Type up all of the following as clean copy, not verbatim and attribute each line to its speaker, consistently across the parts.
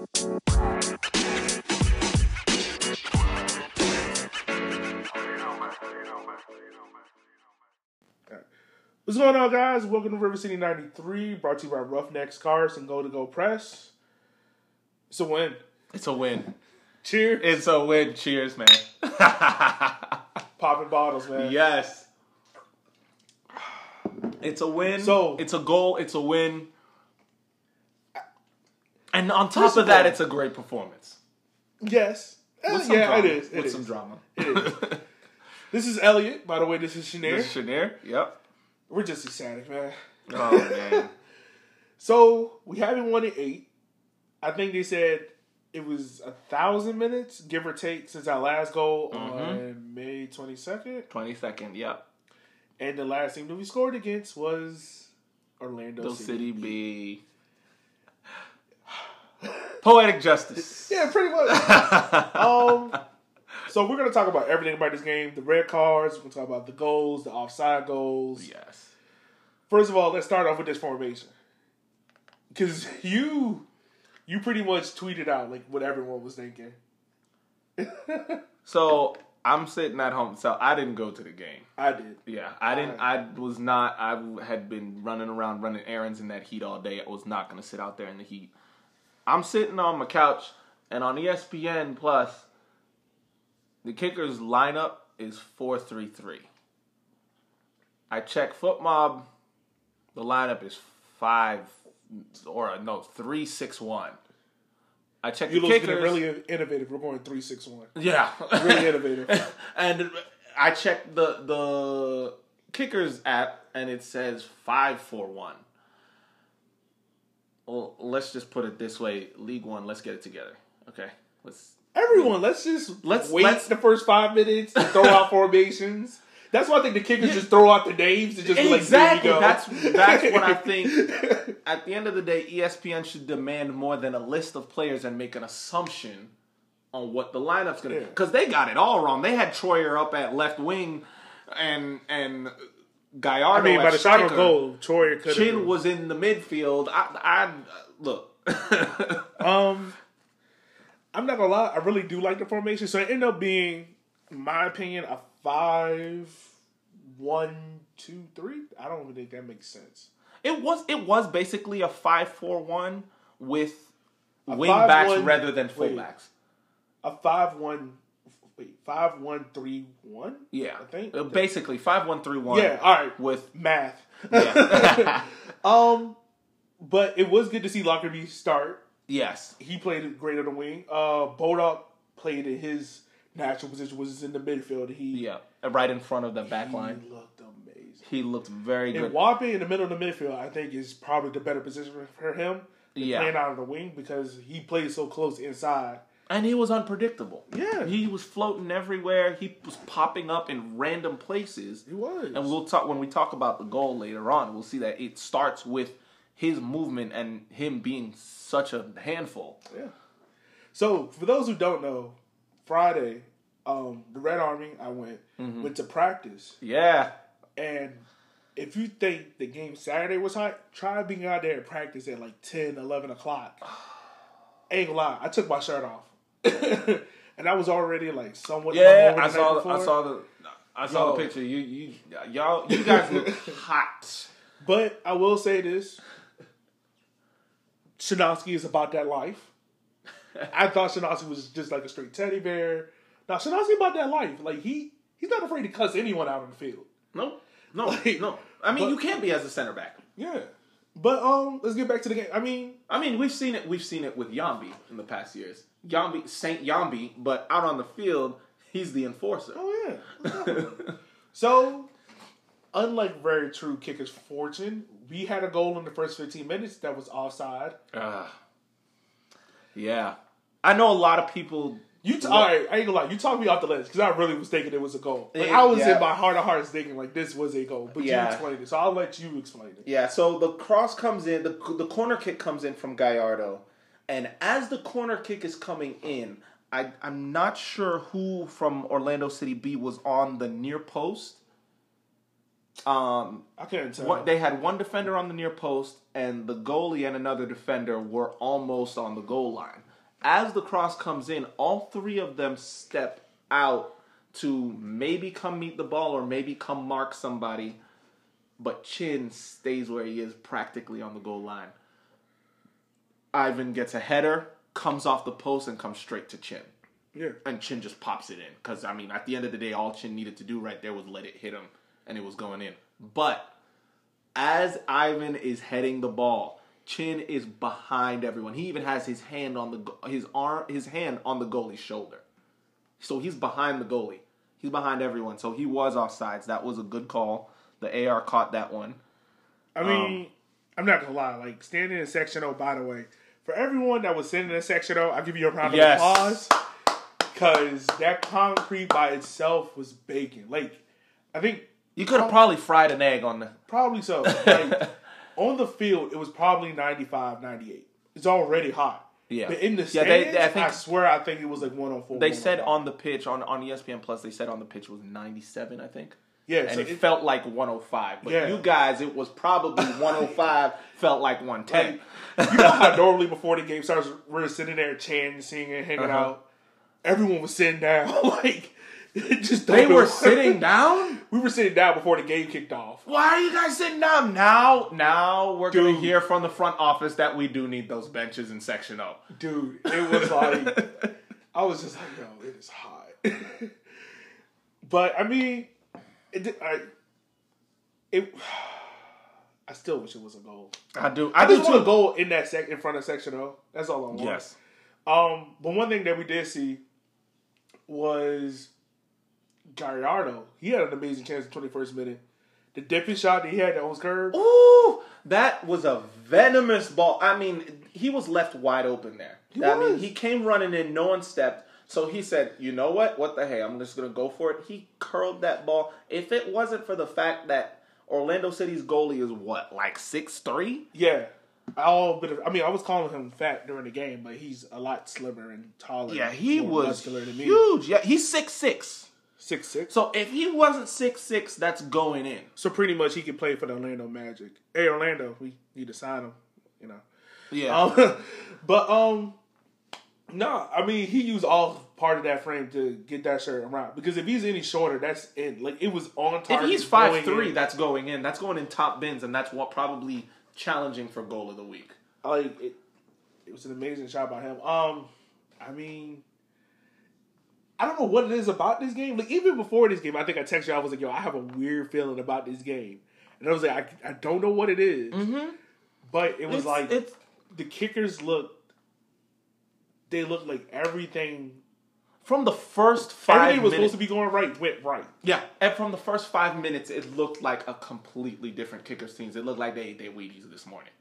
Speaker 1: What's going on, guys? Welcome to River City 93, brought to you by Roughnecks Cars and Go to Go Press. It's a win.
Speaker 2: It's a win.
Speaker 1: Cheers.
Speaker 2: It's a win. Cheers, man.
Speaker 1: Popping bottles, man.
Speaker 2: Yes. It's a win.
Speaker 1: So
Speaker 2: it's a goal. It's a win. And on top of that, it's a great performance.
Speaker 1: Yes.
Speaker 2: With some drama.
Speaker 1: It is.
Speaker 2: With some drama.
Speaker 1: It is. This is Elliot. By the way, this is Shanair.
Speaker 2: This is Shanair. Yep.
Speaker 1: We're just ecstatic, man.
Speaker 2: Oh, man.
Speaker 1: So, we haven't won in 8. I think they said it was 1,000 minutes, give or take, since our last goal on May 22nd.
Speaker 2: 22nd, yep.
Speaker 1: And the last team that we scored against was Orlando City
Speaker 2: B. Poetic justice.
Speaker 1: Yeah, pretty much. So we're going to talk about everything about this game. The red cards. We're going to talk about the goals, the offside goals.
Speaker 2: Yes.
Speaker 1: First of all, let's start off with this formation. Because you pretty much tweeted out like what everyone was thinking.
Speaker 2: So, I'm sitting at home. So, I didn't go to the game.
Speaker 1: I did.
Speaker 2: Yeah, I didn't. I was not. I had been running around running errands in that heat all day. I was not going to sit out there in the heat. I'm sitting on my couch, and on ESPN Plus, the Kickers lineup is 4-3-3. I check FootMob. The lineup is 3-6-1. I check the Kickers.
Speaker 1: You're really innovative. We're going 3-6-1.
Speaker 2: Yeah,
Speaker 1: really innovative.
Speaker 2: And I checked the Kickers app, and it says 5-4-1. Well, let's just put it this way: League One, let's get it together. Okay, let's
Speaker 1: just wait the first 5 minutes and throw out formations. That's why I think the Kickers just throw out the names and just be like,
Speaker 2: exactly.
Speaker 1: There you go.
Speaker 2: That's what I think. At the end of the day, ESPN should demand more than a list of players and make an assumption on what the lineup's going to be. Because they got it all wrong. They had Troyer up at left wing and Gallardo
Speaker 1: I mean, by the
Speaker 2: striker.
Speaker 1: shot of goal, Troyer could have.
Speaker 2: Chin was in the midfield. I look.
Speaker 1: I'm not gonna lie. I really do like the formation. So it ended up being, in my opinion, a 5-1-2-3. I don't even think that makes sense.
Speaker 2: It was basically a 5-4-1 with wing backs rather than fullbacks.
Speaker 1: A 5-1-3-1.
Speaker 2: Yeah,
Speaker 1: I think
Speaker 2: basically 5-1-3-1.
Speaker 1: Yeah, all right.
Speaker 2: With
Speaker 1: math.
Speaker 2: Yeah.
Speaker 1: But it was good to see Lockerbie start.
Speaker 2: Yes,
Speaker 1: he played great on the wing. Bodok played in his natural position, which is in the midfield.
Speaker 2: Right in front of the back line.
Speaker 1: He looked amazing.
Speaker 2: He looked very good.
Speaker 1: And Wape in the middle of the midfield, I think, is probably the better position for him. Playing out of the wing because he plays so close inside.
Speaker 2: And he was unpredictable.
Speaker 1: Yeah.
Speaker 2: He was floating everywhere. He was popping up in random places.
Speaker 1: He was.
Speaker 2: And we'll talk when we talk about the goal later on, we'll see that it starts with his movement and him being such a handful.
Speaker 1: Yeah. So, for those who don't know, Friday, the Red Army, I went to practice.
Speaker 2: Yeah.
Speaker 1: And if you think the game Saturday was hot, try being out there at practice at like 10, 11 o'clock. Ain't gonna lie, I took my shirt off. And I was already like somewhat.
Speaker 2: Yeah, I saw the picture. You guys look hot.
Speaker 1: But I will say this: Shinovsky is about that life. I thought Shinovsky was just like a straight teddy bear. Now Shinovsky about that life. Like he's not afraid to cuss anyone out on the field.
Speaker 2: No. No. I mean, you can't be as a center back.
Speaker 1: Yeah. But let's get back to the game. I mean,
Speaker 2: we've seen it with Yambi in the past years. Saint Yambi, but out on the field, he's the enforcer.
Speaker 1: Oh yeah. So, unlike very true Kickers' fortune, we had a goal in the first 15 minutes that was offside.
Speaker 2: Yeah, I know a lot of people.
Speaker 1: All right, I ain't gonna lie. You talked me off the ledge because I really was thinking it was a goal. Like, I was in my heart of hearts thinking like this was a goal, but you explained it, so I'll let you explain it.
Speaker 2: Yeah. So the cross comes in, the corner kick comes in from Gallardo, and as the corner kick is coming in, I'm not sure who from Orlando City B was on the near post.
Speaker 1: I can't tell.
Speaker 2: They had one defender on the near post, and the goalie and another defender were almost on the goal line. as the cross comes in, all three of them step out to maybe come meet the ball or maybe come mark somebody, but Chin stays where he is practically on the goal line. Ivan gets a header, comes off the post, and comes straight to Chin.
Speaker 1: Yeah.
Speaker 2: And Chin just pops it in. Because, I mean, at the end of the day, all Chin needed to do right there was let it hit him, and it was going in. But as Ivan is heading the ball, Chin is behind everyone. He even has his hand on his hand on the goalie's shoulder. So he's behind the goalie. He's behind everyone. So he was offsides. That was a good call. The AR caught that one.
Speaker 1: I mean, I'm not gonna lie. Like, standing in section O, by the way, for everyone that was standing in section O, I'll give you a round of applause. Because that concrete by itself was baking. Like, I think
Speaker 2: you could have probably fried an egg on the...
Speaker 1: Probably so. Like, on the field, it was probably 95, 98. It's already hot.
Speaker 2: Yeah.
Speaker 1: But in the stands, I think it was like 104.
Speaker 2: They said on the pitch, on ESPN Plus, they said on the pitch was 97, I think.
Speaker 1: Yeah.
Speaker 2: And so it felt like 105. But you guys, it was probably 105, felt like 110.
Speaker 1: Like, you know how normally before the game starts, we're sitting there chanting, singing, hanging out. Everyone was sitting down. Like,
Speaker 2: they were sitting down?
Speaker 1: We were sitting down before the game kicked off.
Speaker 2: Why are you guys sitting down? Now we're going to hear from the front office that we do need those benches in Section O.
Speaker 1: Dude, it was like, I was just like, yo, it is hot. But, I mean, I still wish it was a goal.
Speaker 2: I do.
Speaker 1: I just want a goal in that in front of Section O. That's all I want.
Speaker 2: Yes.
Speaker 1: But one thing that we did see was Gallardo. He had an amazing chance in the 21st minute. The dipping shot that he had that was curved.
Speaker 2: Ooh, that was a venomous ball. I mean, he was left wide open there. I mean, he came running in, no one stepped. So he said, you know what? What the heck? I'm just going to go for it. He curled that ball. If it wasn't for the fact that Orlando City's goalie is what, like 6'3"?
Speaker 1: Yeah. I was calling him fat during the game, but he's a lot slimmer and taller.
Speaker 2: Yeah, he was
Speaker 1: muscular than me.
Speaker 2: Huge. Yeah, he's 6'6".
Speaker 1: 6'6".
Speaker 2: So if he wasn't 6'6", that's going in.
Speaker 1: So pretty much he can play for the Orlando Magic. Hey, Orlando, we need to sign him. You know.
Speaker 2: Yeah.
Speaker 1: No, I mean he used all part of that frame to get that shirt around. Because if he's any shorter, that's in. Like, it was on target.
Speaker 2: If he's 5'3", that's going in. That's going in top bins, and that's what probably challenging for goal of the week.
Speaker 1: Like, it was an amazing shot by him. I mean, I don't know what it is about this game. Like, even before this game, I think I texted you. I was like, yo, I have a weird feeling about this game. And I was like, I don't know what it is. Mm-hmm. But it was the kickers looked like everything.
Speaker 2: From the first 5 minutes.
Speaker 1: Everything was supposed to be going right, went right.
Speaker 2: Yeah, and from the first 5 minutes, it looked like a completely different kickers team. It looked like they ate their Wheaties this morning.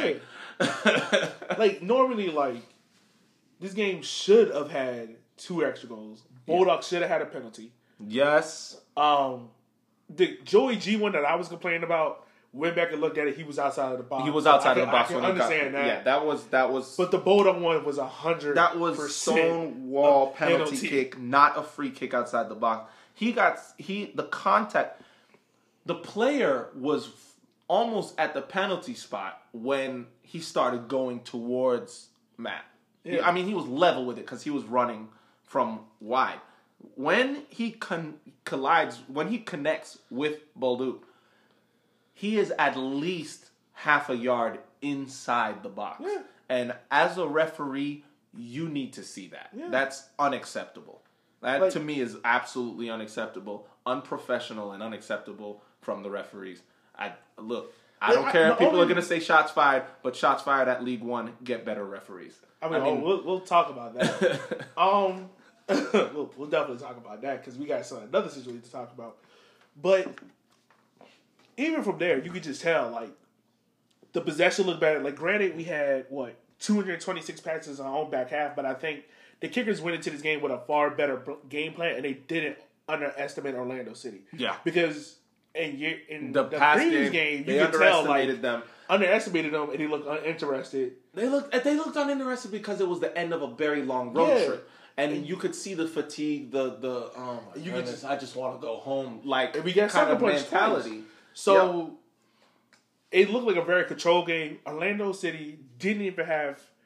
Speaker 1: Like, normally, like, this game should have had 2 extra goals. Bulldogs should have had a penalty.
Speaker 2: Yes.
Speaker 1: The Joey G one that I was complaining about, went back and looked at it. He was outside of the box.
Speaker 2: He was outside of the box.
Speaker 1: I can understand that.
Speaker 2: Yeah, that was.
Speaker 1: But the Bulldog one was 100%.
Speaker 2: That was Stonewall penalty kick, not a free kick outside the box. The contact. The player was almost at the penalty spot when he started going towards Matt. Yeah. I mean, he was level with it because he was running from wide. When he when he connects with Bolduc, he is at least half a yard inside the box. Yeah. And as a referee, you need to see that. Yeah. That's unacceptable. That, to me, is absolutely unacceptable, unprofessional, and unacceptable from the referees. I don't care if people are going to say shots fired, but shots fired at League One get better referees.
Speaker 1: I mean we'll talk about that. We'll definitely talk about that because we got another situation to talk about. But even from there, you could just tell, like, the possession looked better. Like, granted, we had, 226 passes on our own back half, but I think the Kickers went into this game with a far better game plan, and they didn't underestimate Orlando City. Yeah. Because in the previous game, you could tell, underestimated them, and they looked uninterested.
Speaker 2: They looked uninterested because it was the end of a very long road trip. And you could see the fatigue, I just want to go home, like,
Speaker 1: we got kind of mentality. Twice. So, It looked like a very controlled game. Orlando City didn't even have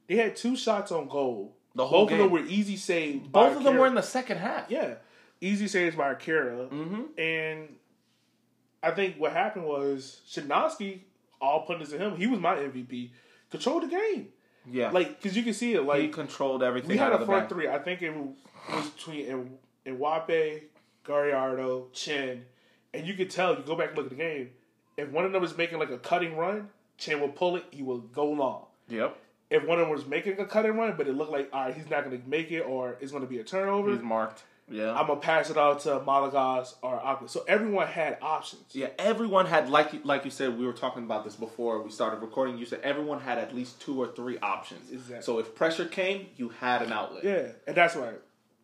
Speaker 1: They had 2 shots on goal.
Speaker 2: The whole
Speaker 1: Both
Speaker 2: game.
Speaker 1: of them were easy saves.
Speaker 2: Both of them were in the second half.
Speaker 1: Yeah. Easy saves by Akira.
Speaker 2: Mm-hmm.
Speaker 1: And I think what happened was Shinovsky, all putting this in him, he was my MVP, controlled the game.
Speaker 2: Yeah.
Speaker 1: Like, because you can see it. Like,
Speaker 2: he controlled everything.
Speaker 1: we had
Speaker 2: out
Speaker 1: a
Speaker 2: of the
Speaker 1: front
Speaker 2: back.
Speaker 1: 3. I think it was between Mbappe, Gallardo, Chen. And you could tell, you go back and look at the game, if one of them was making like a cutting run, Chen would pull it, he would go long.
Speaker 2: Yep.
Speaker 1: If one of them was making a cutting run, but it looked like, all right, he's not going to make it or it's going to be a turnover,
Speaker 2: He's marked. Yeah.
Speaker 1: I'm going to pass it out to Malagas or Aqua. So everyone had options.
Speaker 2: Yeah, everyone had, like you said, we were talking about this before we started recording. You said everyone had at least 2 or 3 options.
Speaker 1: Exactly.
Speaker 2: So if pressure came, you had an outlet.
Speaker 1: Yeah, and that's why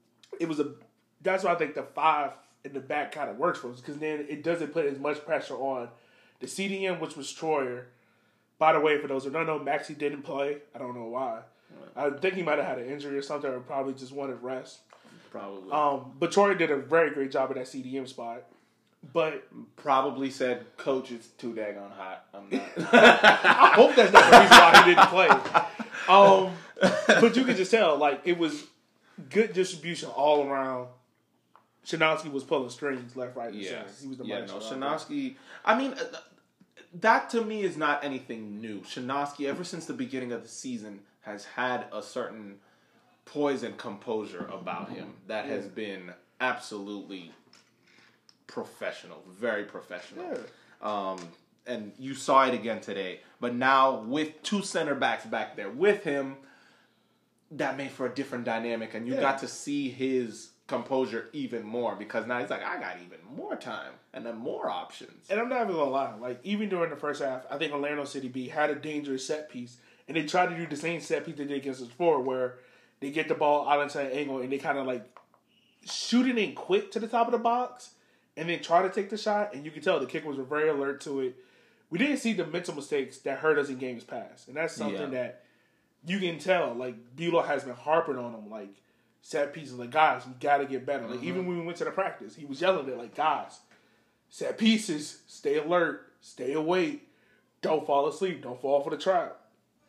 Speaker 1: that's why I think the 5 in the back kind of works for us, because then it doesn't put as much pressure on the CDM, which was Troyer. By the way, for those who don't know, Maxey didn't play. I don't know why. I think he might have had an injury or something, or probably just wanted rest.
Speaker 2: Probably.
Speaker 1: But Troyer did a very great job at that CDM spot. But
Speaker 2: Probably said, "Coach, it's too daggone hot. I'm not."
Speaker 1: I hope that's not the reason why he didn't play. But you can just tell, like, it was good distribution all around. Shinovsky was pulling strings left, right, and center. He was the
Speaker 2: Shinovsky. I mean, that to me is not anything new. Shinovsky, ever since the beginning of the season, has had a certain poise and composure about him that has been absolutely professional, very professional.
Speaker 1: Yeah.
Speaker 2: And you saw it again today. But now with 2 center backs back there with him, that made for a different dynamic, and you got to see his composure even more, because now he's like, I got even more time and then more options.
Speaker 1: And I'm not even gonna lie, like, even during the first half, I think Orlando City B had a dangerous set piece, and they tried to do the same set piece they did against us before, where they get the ball out into an angle and they kind of like shoot it in quick to the top of the box, and then try to take the shot. And you can tell the kicker was very alert to it. We didn't see the mental mistakes that hurt us in games past, and that's something that you can tell. Like, Bulow has been harping on them, like, set pieces, like, guys, we got to get better. Like, even when we went to the practice, he was yelling at, like, guys, set pieces, stay alert, stay awake, don't fall asleep, don't fall for the trap.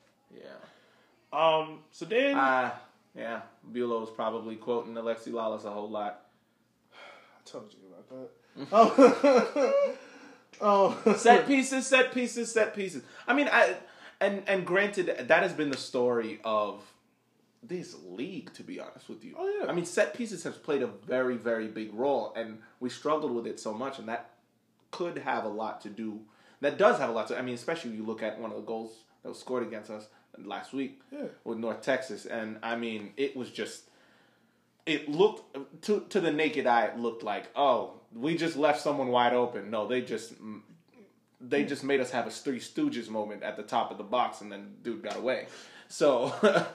Speaker 2: Yeah.
Speaker 1: So then,
Speaker 2: yeah, Bulow was probably quoting Alexi Lalas a whole lot.
Speaker 1: I told you about that.
Speaker 2: Set pieces. I mean, and granted, that has been the story of this league, to be honest with you.
Speaker 1: Oh, yeah.
Speaker 2: I mean, set pieces has played a very, very big role, and we struggled with it so much, and that could have a lot to do. That does have a lot to. I mean, especially when you look at one of the goals that was scored against us last week with North Texas, and I mean, it was just. It looked to the naked eye. It looked like, oh, we just left someone wide open. No, they just made us have a Three Stooges moment at the top of the box, and then dude got away. So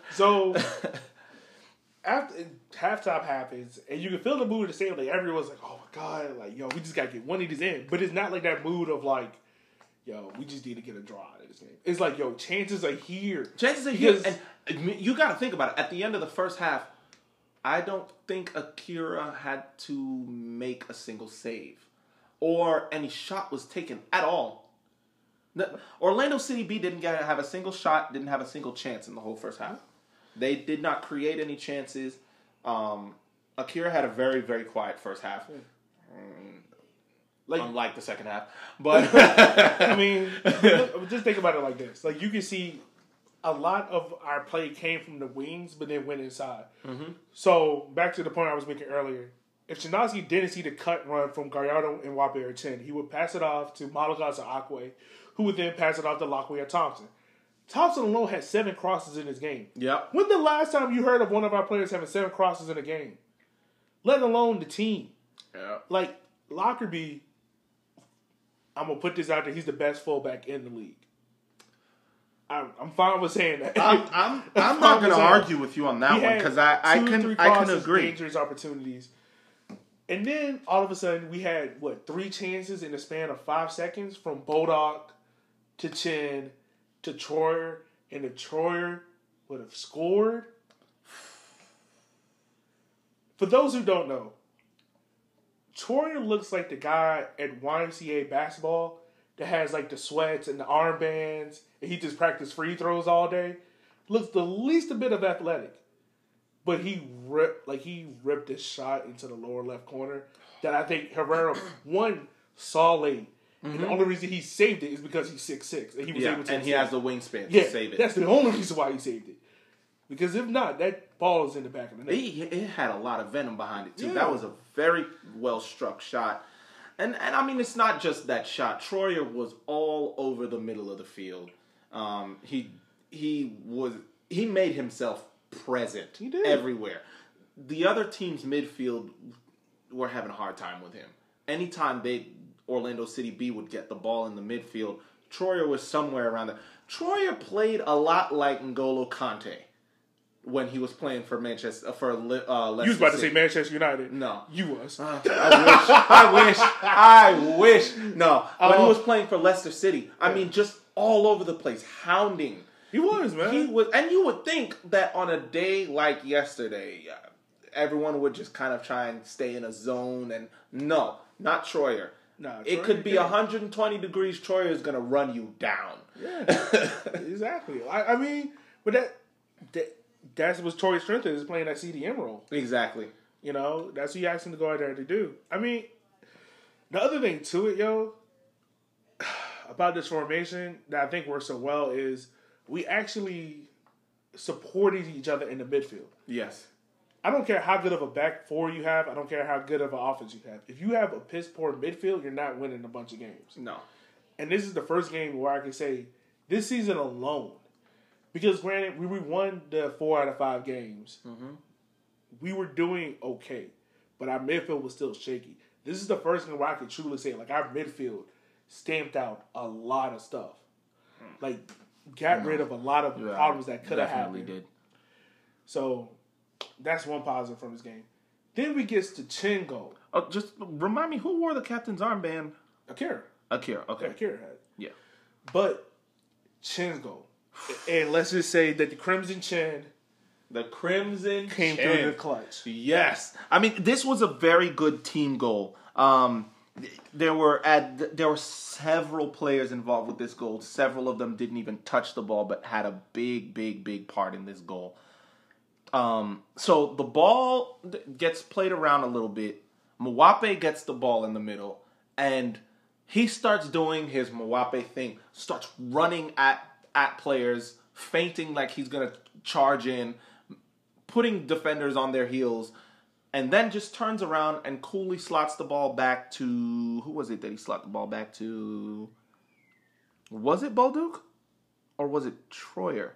Speaker 1: after halftime happens, and you can feel the mood of the stadium. Like, everyone's like, "Oh my god, like, yo, we just gotta get one of these in." But it's not like that mood of like, "Yo, we just need to get a draw out of this game." It's like, "Yo, chances are here."
Speaker 2: Chances are here, and you got to think about it. At the end of the first half, I don't think Akira had to make a single save, or any shot was taken at all. Orlando City B didn't have a single shot, didn't have a single chance in the whole first half. They did not create any chances. Akira had a very, very quiet first half, unlike the second half. But
Speaker 1: I mean, just think about it like this: like, you can see a lot of our play came from the wings, but then went inside. Mm-hmm. So back to the point I was making earlier. If Shinovsky didn't see the cut run from Gallardo and Mbappe or Chen, he would pass it off to Malagas or Akwe, who would then pass it off to Lockway or Thompson. Thompson alone had 7 crosses in his game.
Speaker 2: Yep.
Speaker 1: When the last time you heard of one of our players having 7 crosses in a game? Let alone the team.
Speaker 2: Yeah.
Speaker 1: Like, Lockerbie, I'm going to put this out there, he's the best fullback in the league. I'm fine with saying that.
Speaker 2: I'm not going to argue with you on that one, because I can agree.
Speaker 1: Dangerous opportunities. And then, all of a sudden, we had, 3 chances in the span of 5 seconds, from Bodok to Chen to Troyer, and if Troyer would have scored. For those who don't know, Troyer looks like the guy at YMCA basketball that has, like, the sweats and the armbands, and he just practiced free throws all day. looks the least a bit of athletic, but he ripped his shot into the lower left corner that I think Herrera saw late. And the only reason he saved it is because he's 6'6", and he was able to.
Speaker 2: And he has the wingspan to save it.
Speaker 1: That's the only reason why he saved it. Because if not, that ball is in the back of the net.
Speaker 2: It had a lot of venom behind it too.
Speaker 1: Yeah.
Speaker 2: That was a very well struck shot. And I mean, it's not just that shot. Troyer was all over the middle of the field. He made himself present everywhere. The other team's midfield were having a hard time with him. Anytime Orlando City B would get the ball in the midfield, Troyer was somewhere around there. Troyer played a lot like N'Golo Kante when he was playing for Leicester.
Speaker 1: You was about to say Manchester United.
Speaker 2: No.
Speaker 1: You was.
Speaker 2: I wish. No. When he was playing for Leicester City, I mean, just all over the place, hounding.
Speaker 1: He was, man.
Speaker 2: He was, and you would think that on a day like yesterday, everyone would just kind of try and stay in a zone, and no, not Troyer.
Speaker 1: Nah,
Speaker 2: it could be 120 degrees. Troyer is going to run you down.
Speaker 1: Yeah, exactly. I mean, but that's what Troyer's strength is playing that CDM role.
Speaker 2: Exactly.
Speaker 1: You know, that's what you asked him to go out there to do. I mean, the other thing to it, about this formation that I think works so well is we actually supported each other in the midfield.
Speaker 2: Yes.
Speaker 1: I don't care how good of a back four you have. I don't care how good of an offense you have. If you have a piss poor midfield, you're not winning a bunch of games.
Speaker 2: No.
Speaker 1: And this is the first game where I can say this season alone, because granted, we won the 4 out of 5 games. Mm-hmm. We were doing okay, but our midfield was still shaky. This is the first game where I can truly say, like, our midfield stamped out a lot of stuff. Like, got rid of a lot of problems that could have happened. Did. So that's one positive from this game. Then we get to Chin goal.
Speaker 2: Just remind me, who wore the captain's armband?
Speaker 1: Akira.
Speaker 2: Okay.
Speaker 1: Akira had it.
Speaker 2: Yeah.
Speaker 1: But Chin's goal. And let's just say that the Crimson Chin came through the clutch.
Speaker 2: Yes. I mean, this was a very good team goal. There were several players involved with this goal. Several of them didn't even touch the ball, but had a big part in this goal. So the ball gets played around a little bit. Mwape gets the ball in the middle, and he starts doing his Mwape thing. Starts running at players, feinting like he's gonna charge in, putting defenders on their heels, and then just turns around and coolly slots the ball back to... Who was it that he slot the ball back to? Was it Bolduc? Or was it Troyer?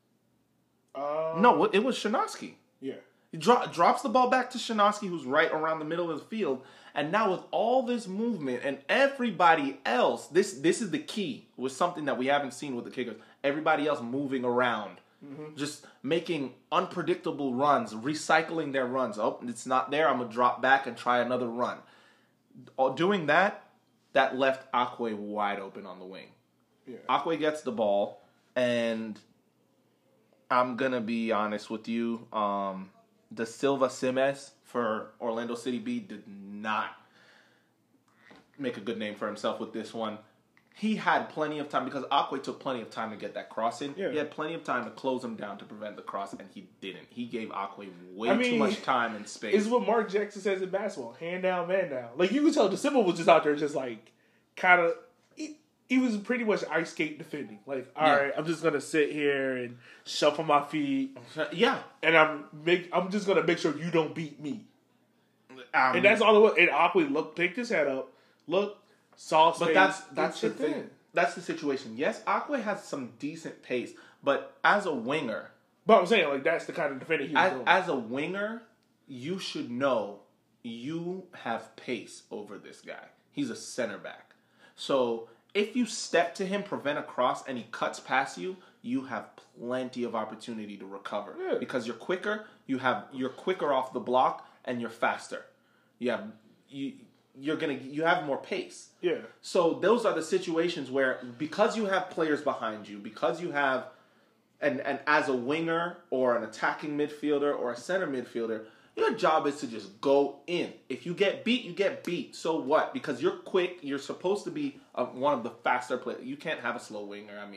Speaker 2: No, it was Shinovsky.
Speaker 1: Yeah.
Speaker 2: He drops the ball back to Shinovsky, who's right around the middle of the field. And now with all this movement and everybody else, this is the key with something that we haven't seen with the kickers. Everybody else moving around. Mm-hmm. Just making unpredictable runs, recycling their runs. Oh, it's not there. I'm going to drop back and try another run. Doing that left Akwe wide open on the wing. Yeah. Akwe gets the ball, and I'm going to be honest with you. Da Silva Simes for Orlando City B did not make a good name for himself with this one. He had plenty of time because Akwe took plenty of time to get that cross in. Yeah. He had plenty of time to close him down to prevent the cross, and he didn't. He gave Akwe too much time and space.
Speaker 1: It's what Mark Jackson says in basketball: hand down, man down. Like, you can tell Da Silva was just out there, just like kind of. He was pretty much ice skate defending. Like, all right, I'm just gonna sit here and shuffle my feet.
Speaker 2: Yeah,
Speaker 1: and I'm just gonna make sure you don't beat me. And that's all it was. And Akwe picked his head up, saw space.
Speaker 2: But that's the thing. That's the situation. Yes, Akwe has some decent pace, but as a winger,
Speaker 1: but I'm saying, like, that's the kind of defender he was doing.
Speaker 2: As a winger, you should know you have pace over this guy. He's a center back, so if you step to him, prevent a cross, and he cuts past you, you have plenty of opportunity to recover. Yeah. Because you're quicker, you're quicker off the block, and you're faster. You have more pace.
Speaker 1: Yeah.
Speaker 2: So those are the situations where, because you have players behind you, because you have and as a winger or an attacking midfielder or a center midfielder, your job is to just go in. If you get beat, you get beat. So what? Because you're quick. You're supposed to be one of the faster players. You can't have a slow winger. I mean,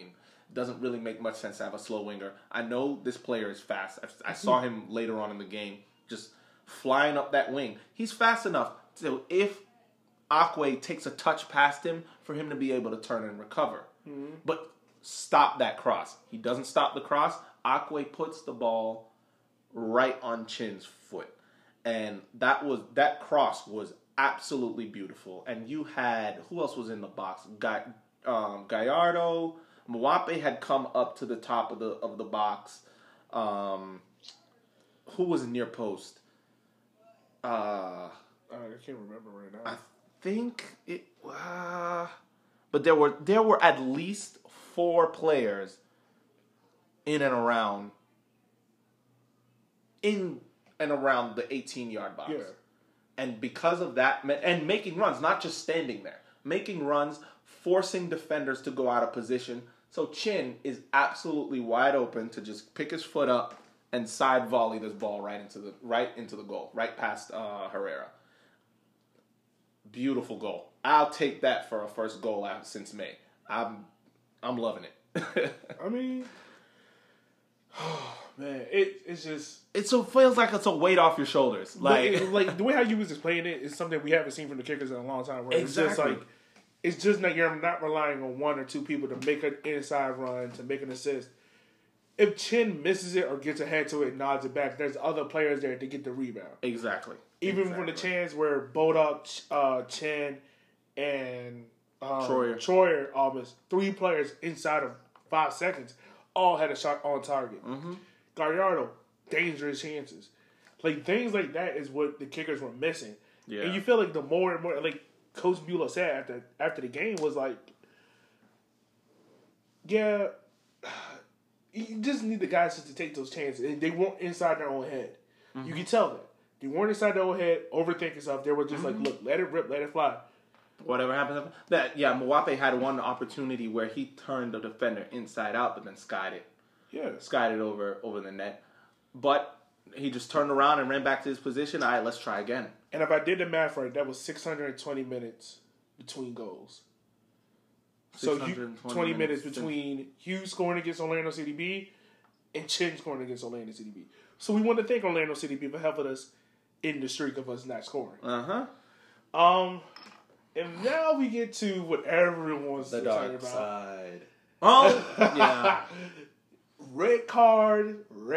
Speaker 2: doesn't really make much sense to have a slow winger. I know this player is fast. I saw him later on in the game just flying up that wing. He's fast enough so if Akwe takes a touch past him for him to be able to turn and recover. Mm-hmm. But stop that cross. He doesn't stop the cross. Akwe puts the ball right on Chin's foot. And that cross was absolutely beautiful. And you had, who else was in the box? Gallardo, Mwape had come up to the top of the box. Who was near post?
Speaker 1: I can't remember right now.
Speaker 2: I think it. But there were at least 4 players in and around the 18-yard box.
Speaker 1: Yeah.
Speaker 2: And because of that, and making runs, not just standing there, making runs, forcing defenders to go out of position. So Chin is absolutely wide open to just pick his foot up and side volley this ball right into the goal, right past Herrera. Beautiful goal. I'll take that for a first goal out since May. I'm loving it.
Speaker 1: I mean, oh man, it's just
Speaker 2: it feels like it's a weight off your shoulders.
Speaker 1: Like the way how you was explaining it is something we haven't seen from the kickers in a long time. Where
Speaker 2: exactly.
Speaker 1: It's just like you're not relying on 1 or 2 people to make an inside run, to make an assist. If Chin misses it or gets ahead to it, nods it back, there's other players there to get the rebound.
Speaker 2: Exactly.
Speaker 1: Even from the chance where Bodak, Chin, and Troyer, almost 3 players inside of 5 seconds, all had a shot on target. Mm-hmm. Gallardo, dangerous chances. Like, things like that is what the kickers were missing. Yeah. And you feel like the more and more, like Coach Bueller said after the game, was like, yeah, you just need the guys just to take those chances. And they weren't inside their own head. Mm-hmm. You can tell that. They weren't inside their own head, overthinking stuff. They were just like, look, let it rip, let it fly.
Speaker 2: Whatever happens. Mwape had one opportunity where he turned the defender inside out, but then skied it.
Speaker 1: Yeah.
Speaker 2: Skied it over the net. But he just turned around and ran back to his position. All right, let's try again.
Speaker 1: And if I did the math right, that was 620 minutes between goals. So 20 minutes between Hughes scoring against Orlando CDB and Chin scoring against Orlando CDB. So we want to thank Orlando CDB for helping us in the streak of us not scoring. And now we get to what everyone wants to talk about. The dark
Speaker 2: side. Oh, yeah.
Speaker 1: Red card.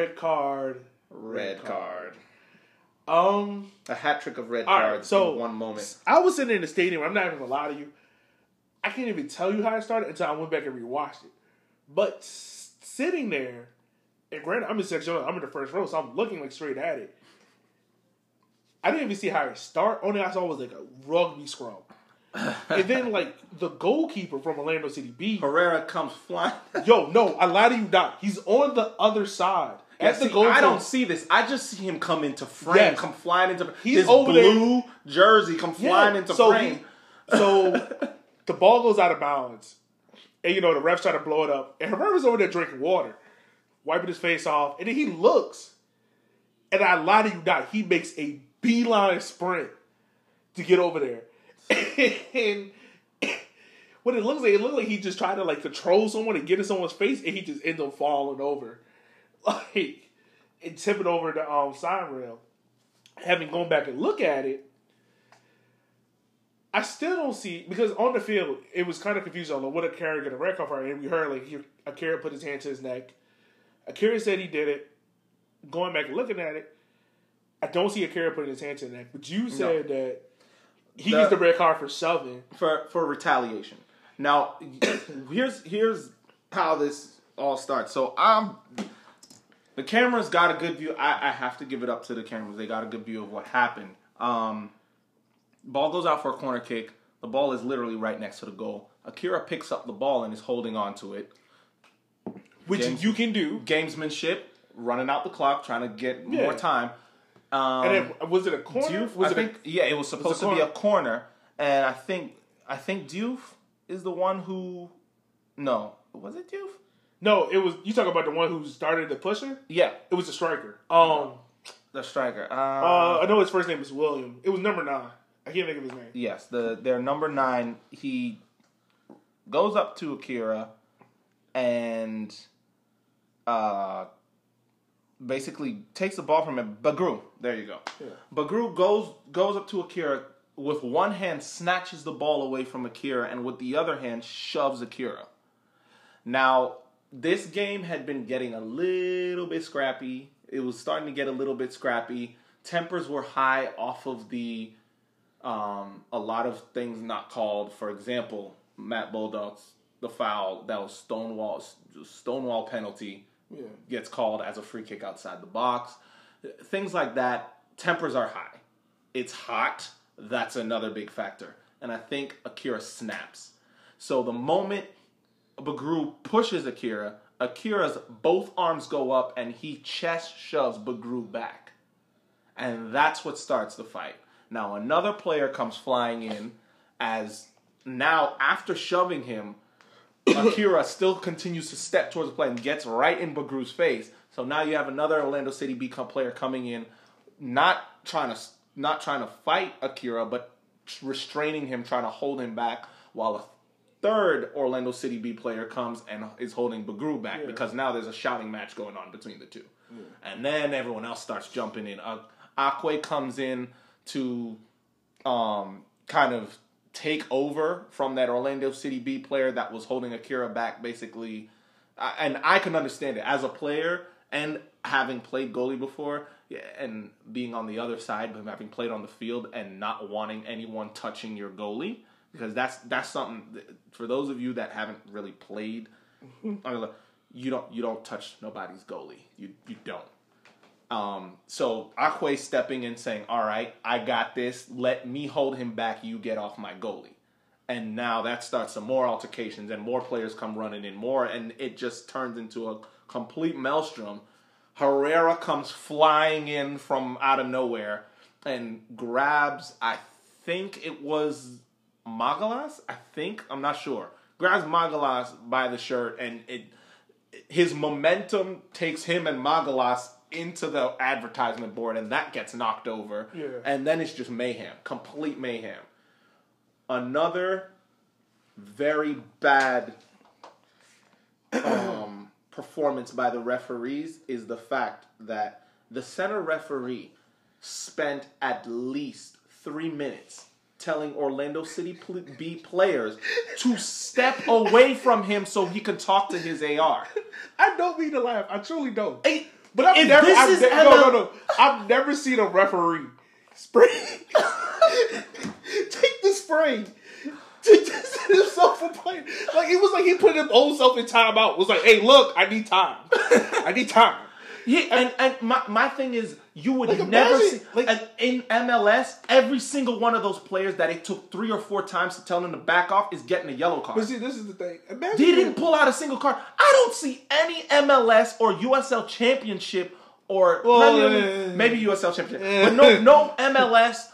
Speaker 2: A hat trick of red cards in one moment.
Speaker 1: I was sitting in the stadium. I'm not even going to lie to you. I can't even tell you how it started until I went back and rewatched it. But sitting there, and granted, I'm in section, I'm in the first row, so I'm looking like straight at it. I didn't even see how it started. Only I saw was like a rugby scrum. And then, like, the goalkeeper from Orlando CDB.
Speaker 2: Herrera comes flying.
Speaker 1: Yo, no, I lie to you not. He's on the other side.
Speaker 2: I don't see this. I just see him come into frame. Yes. Come flying into frame.
Speaker 1: He's over
Speaker 2: blue jersey come flying into frame.
Speaker 1: So, the ball goes out of bounds. And, the refs try to blow it up. And Herrera's over there drinking water. Wiping his face off. And then he looks. And I lie to you not. He makes a beeline sprint to get over there. And what it looked like he just tried to like control someone and get in someone's face, and he just ends up falling over, like, and tipping over the sign rail. Having gone back and look at it, I still don't see, because on the field it was kind of confusing on what Akira got a red card for, and we heard like Akira put his hand to his neck. Akira said he did it. Going back and looking at it, I don't see Akira putting his hand to his neck, but you said that he gets the red card for shoving.
Speaker 2: For retaliation. Now, here's how this all starts. So, the cameras got a good view. I have to give it up to the cameras. They got a good view of what happened. Ball goes out for a corner kick. The ball is literally right next to the goal. Akira picks up the ball and is holding on to it.
Speaker 1: Which you can do.
Speaker 2: Gamesmanship, running out the clock, trying to get more time.
Speaker 1: And then, was it a corner?
Speaker 2: It was supposed to be a corner, and I think Diouf is the one who. No, was it Diouf?
Speaker 1: No, it was. You talking about the one who started the pushing?
Speaker 2: Yeah,
Speaker 1: it was the striker.
Speaker 2: The striker.
Speaker 1: I know his first name is William. It was number 9. I can't think of his name.
Speaker 2: Yes, their number 9. He goes up to Akira, and basically takes the ball from him. Bagru, there you go. Yeah. Bagru goes up to Akira with one hand, snatches the ball away from Akira, and with the other hand shoves Akira. Now, this game had been getting a little bit scrappy. It was starting to get a little bit scrappy. Tempers were high off of the a lot of things not called. For example, Matt Bulldog's the foul that was Stonewall penalty gets called as a free kick outside the box. Things like that. Tempers are high. It's hot. That's another big factor. And I think Akira snaps. So the moment Bagru pushes Akira, Akira's both arms go up and he chest shoves Bagru back. And that's what starts the fight. Now another player comes flying in as now after shoving him, Akira still continues to step towards the play and gets right in Bagru's face. So now you have another Orlando City B player coming in, not trying to fight Akira, but restraining him, trying to hold him back, while a third Orlando City B player comes and is holding Bagru back because now there's a shouting match going on between the two. Yeah. And then everyone else starts jumping in. Akwe comes in to kind of take over from that Orlando City B player that was holding Akira back, basically. And I can understand it. As a player and having played goalie before and being on the other side, but having played on the field and not wanting anyone touching your goalie, because that's something for those of you that haven't really played. You don't touch nobody's goalie. You don't. So Akwe stepping in saying, "All right, I got this. Let me hold him back. You get off my goalie." And now that starts some more altercations and more players come running in more, and it just turns into a complete maelstrom. Herrera comes flying in from out of nowhere and grabs, I think it was Magalas? I'm not sure. Grabs Magalas by the shirt, and his momentum takes him and Magalas into the advertisement board, and that gets knocked over. Yeah. And then it's just mayhem. Complete mayhem. Another very bad performance by the referees is the fact that the center referee spent at least 3 minutes telling Orlando City B players to step away from him so he could talk to his AR.
Speaker 1: I don't mean to laugh. I truly don't. But I've never seen a referee spray. Take the spray to set himself for playing. Like, it was like he put his own self in timeout. It was like, hey, look, I need time. I need time.
Speaker 2: Yeah, and my thing is, you would never see in MLS, every single one of those players that it took 3 or 4 times to tell them to back off is getting a yellow card.
Speaker 1: But see, this is the thing.
Speaker 2: They didn't pull out a single card. I don't see any MLS or USL Championship or Premier League, maybe USL Championship, but no MLS,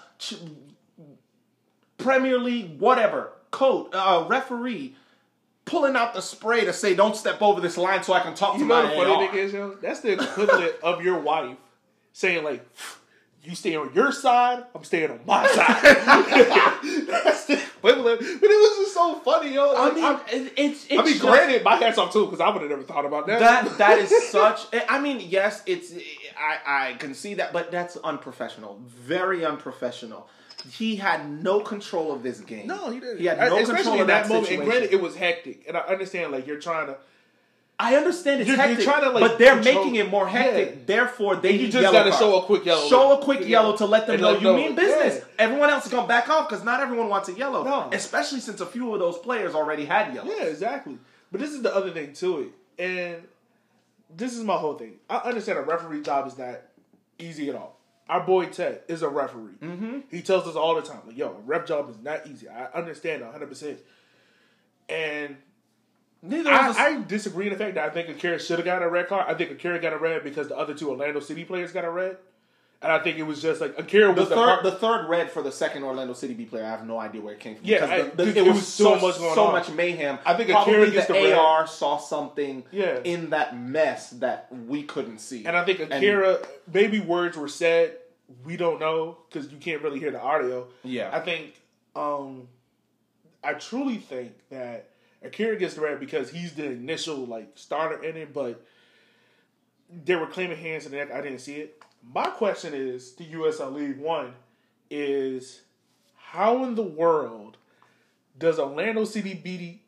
Speaker 2: Premier League, whatever, referee pulling out the spray to say, "Don't step over this line so I can talk to my AR."
Speaker 1: Funny thing is, yo, that's the equivalent of your wife saying, like, "You stay on your side, I'm staying on my side." That's the equivalent. But it was just so funny, yo. Like, granted, my hat's off too, because I would have never thought about that.
Speaker 2: That is such. I mean, yes, I can see that, but that's unprofessional. Very unprofessional. He had no control of this game.
Speaker 1: No, he didn't.
Speaker 2: He had no control of that moment.
Speaker 1: Situation. And granted, it was hectic. And I understand, like, you're trying to...
Speaker 2: I understand it's hectic, but they're making it more hectic. Yeah. Therefore, they need yellow cards. You just got to show a quick yellow. Show a quick yellow to let them know you mean business. Yeah. Everyone else is going to back off because not everyone wants a yellow. No. Especially since a few of those players already had yellows.
Speaker 1: Yeah, exactly. But this is the other thing to it. And this is my whole thing. I understand a referee job is not easy at all. Our boy Ted is a referee. Mm-hmm. He tells us all the time, like, yo, a ref job is not easy. I understand 100%. And I disagree in the fact that I think Akira should have got a red card. I think Akira got a red because the other 2 Orlando City players got a red. And I think it was just like Akira was
Speaker 2: the third red for the second Orlando City B player. I have no idea where it came from.
Speaker 1: Yeah, it was so
Speaker 2: much mayhem.
Speaker 1: I think Akira gets
Speaker 2: the AR saw something in that mess that we couldn't see.
Speaker 1: And I think Akira, maybe words were said. We don't know because you can't really hear the audio.
Speaker 2: Yeah,
Speaker 1: I think I truly think that Akira gets the red because he's the initial starter in it, but they were claiming hands in the neck. I didn't see it. My question is to USL League One is how in the world does Orlando City B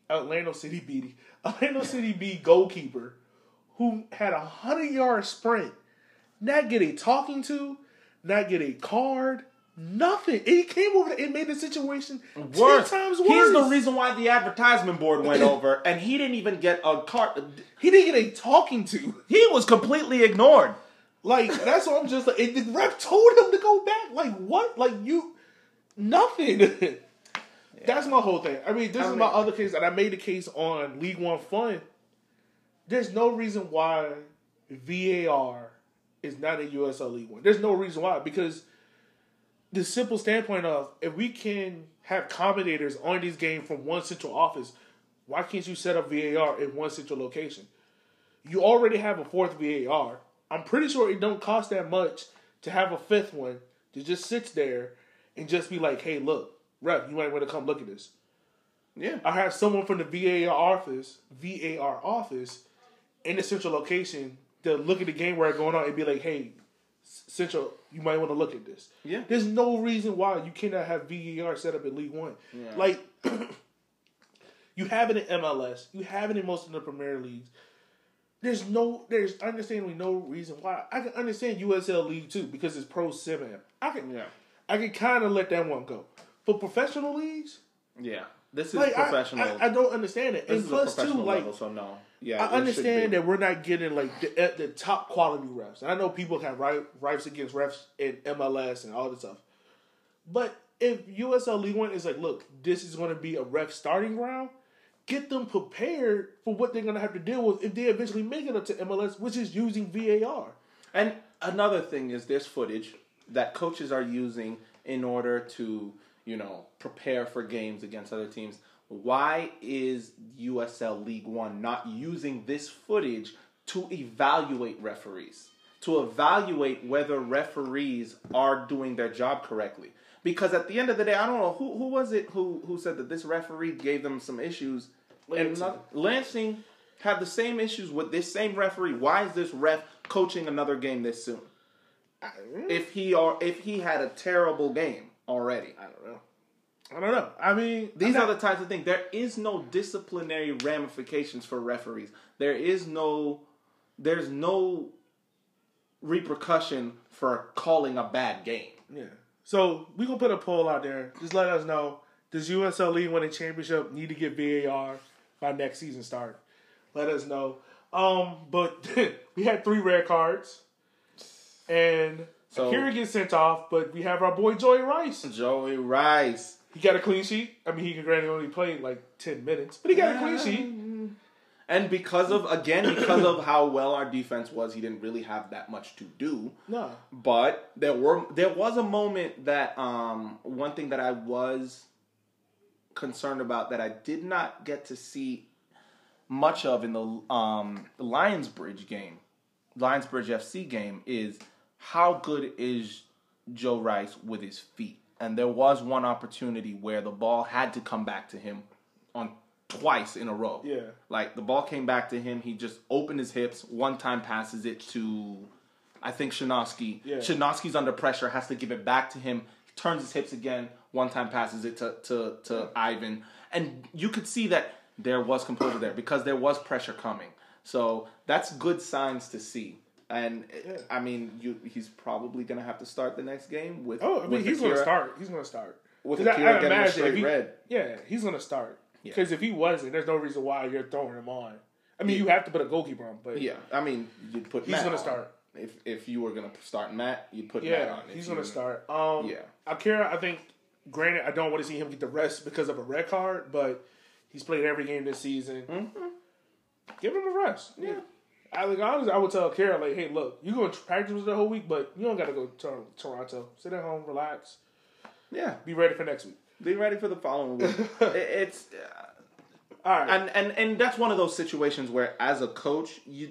Speaker 1: goalkeeper who had 100-yard sprint not get a talking to, not get a card, nothing? He came over and made the situation 10 times worse.
Speaker 2: He's the reason why the advertisement board went over, and he didn't even get a card.
Speaker 1: He didn't get a talking to.
Speaker 2: He was completely ignored.
Speaker 1: That's what I'm just like. The ref told him to go back. What? Nothing. Yeah. That's my whole thing. This is my other case, and I made the case on League One Fun. There's no reason why VAR is not in USL League One. There's no reason why, because the simple standpoint of if we can have commentators on these games from one central office, why can't you set up VAR in one central location? You already have a fourth VAR. I'm pretty sure it don't cost that much to have a fifth one that just sits there and just be like, hey, look, ref, you might want to come look at this.
Speaker 2: Yeah.
Speaker 1: I have someone from the VAR office in the central location to look at the game where it's going on and be like, hey, Central, you might want to look at this.
Speaker 2: Yeah.
Speaker 1: There's no reason why you cannot have VAR set up in League One. Yeah. You have it in MLS. You have it in most of the Premier Leagues. There's understandably no reason why. I can understand USL League 2 because it's pro sim. I can kind of let that one go. For professional leagues,
Speaker 2: this is professional.
Speaker 1: I don't understand it.
Speaker 2: This
Speaker 1: and
Speaker 2: is
Speaker 1: plus
Speaker 2: a professional
Speaker 1: too,
Speaker 2: level, so no. Yeah,
Speaker 1: I understand that we're not getting the top quality refs. And I know people have rights against refs in MLS and all this stuff. But if USL League One is look, this is going to be a ref starting ground, get them prepared for what they're going to have to deal with if they eventually make it up to MLS, which is using VAR.
Speaker 2: And another thing is there's footage that coaches are using in order to, prepare for games against other teams. Why is USL League One not using this footage to evaluate referees? To evaluate whether referees are doing their job correctly? Because at the end of the day, I don't know, who was it who said that this referee gave them some issues? Lansing had the same issues with this same referee. Why is this ref coaching another game this soon? If he had a terrible game already.
Speaker 1: I don't know.
Speaker 2: These are the types of things. There is no disciplinary ramifications for referees. There's no repercussion for calling a bad game.
Speaker 1: Yeah. So we gonna put a poll out there. Just let us know. Does USL League win a championship need to get VAR by next season start? Let us know. But we had 3 red cards. And Akira gets sent off, but we have our boy Joey Rice. He got a clean sheet. He granted only played 10 minutes, but he got a clean sheet.
Speaker 2: And because of how well our defense was, he didn't really have that much to do.
Speaker 1: No.
Speaker 2: But there was a moment that one thing that I was concerned about that I did not get to see much of in the Lionsbridge FC game is how good is Joe Rice with his feet. And there was one opportunity where the ball had to come back to him on twice in a row.
Speaker 1: Yeah.
Speaker 2: The ball came back to him. He just opened his hips. One time passes it to, I think, Shinovsky.
Speaker 1: Yeah.
Speaker 2: Shinovsky's under pressure, has to give it back to him. He turns his hips again. One time passes it to Ivan. And you could see that there was composure there because there was pressure coming. So that's good signs to see. And he's probably going to have to start the next game with.
Speaker 1: He's going to start. He's going to start.
Speaker 2: With Akira getting a straight red.
Speaker 1: Yeah, he's going to start. Because if he wasn't, there's no reason why you're throwing him on. You have to put a goalkeeper on, but
Speaker 2: you'd put.
Speaker 1: He's going to start.
Speaker 2: If you were going to start Matt, you'd put Matt on.
Speaker 1: He's going to start. Akira, I think. Granted, I don't want to see him get the rest because of a red card, but he's played every game this season.
Speaker 2: Mm-hmm.
Speaker 1: Give him a rest. Yeah. Honestly, I would tell Kara, hey, look, you're going to practice the whole week, but you don't got to go to Toronto. Sit at home, relax.
Speaker 2: Yeah.
Speaker 1: Be ready for next week.
Speaker 2: Be ready for the following week. It's...
Speaker 1: all right.
Speaker 2: And that's one of those situations where, as a coach,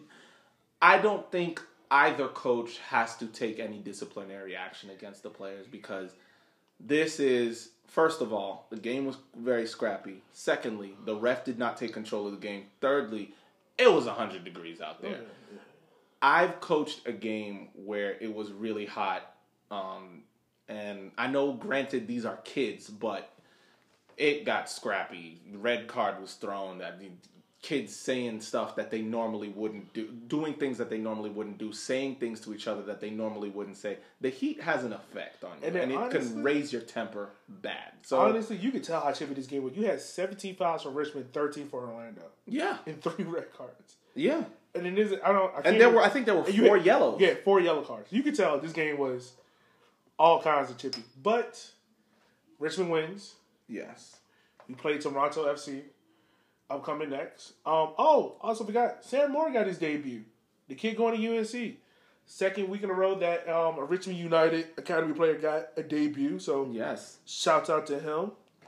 Speaker 2: I don't think either coach has to take any disciplinary action against the players because This is, first of all, the game was very scrappy. Secondly, the ref did not take control of the game. Thirdly, it was 100 degrees out there.
Speaker 1: Yeah.
Speaker 2: I've coached a game where it was really hot. And I know, granted, these are kids, but it got scrappy. Red card was thrown. Kids saying stuff that they normally wouldn't do, doing things that they normally wouldn't do, saying things to each other that they normally wouldn't say. The heat has an effect on you, and it can raise your temper bad. So
Speaker 1: honestly, you could tell how chippy this game was. You had 17 fouls for Richmond, 13 for Orlando.
Speaker 2: Yeah,
Speaker 1: and 3 red cards.
Speaker 2: Yeah,
Speaker 1: and then there's
Speaker 2: I think there were 4 yellows.
Speaker 1: Yeah, 4 yellow cards. You could tell this game was all kinds of chippy, but Richmond wins.
Speaker 2: Yes,
Speaker 1: we played Toronto FC. Upcoming next. Also forgot, Sam Moore got his debut. The kid going to UNC. Second week in a row that a Richmond United Academy player got a debut. So
Speaker 2: yes,
Speaker 1: shouts out to him.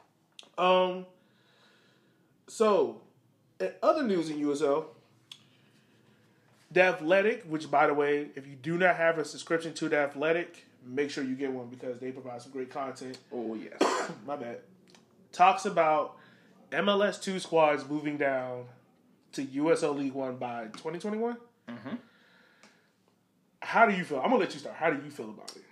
Speaker 1: So, in other news in USL, The Athletic, which by the way, if you do not have a subscription to The Athletic, make sure you get one because they provide some great content.
Speaker 2: Oh yes,
Speaker 1: my bad. Talks about MLS 2 squads moving down to USL League One by 2021.
Speaker 2: Mm-hmm.
Speaker 1: How do you feel? I'm gonna let you start. How do you feel about it?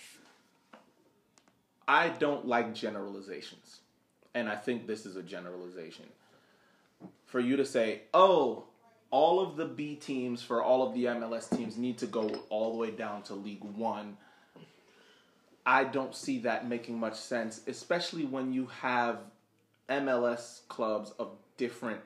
Speaker 2: I don't like generalizations, and I think this is a generalization. For you to say, "Oh, all of the B teams for all of the MLS teams need to go all the way down to League One," I don't see that making much sense, especially when you have MLS clubs of different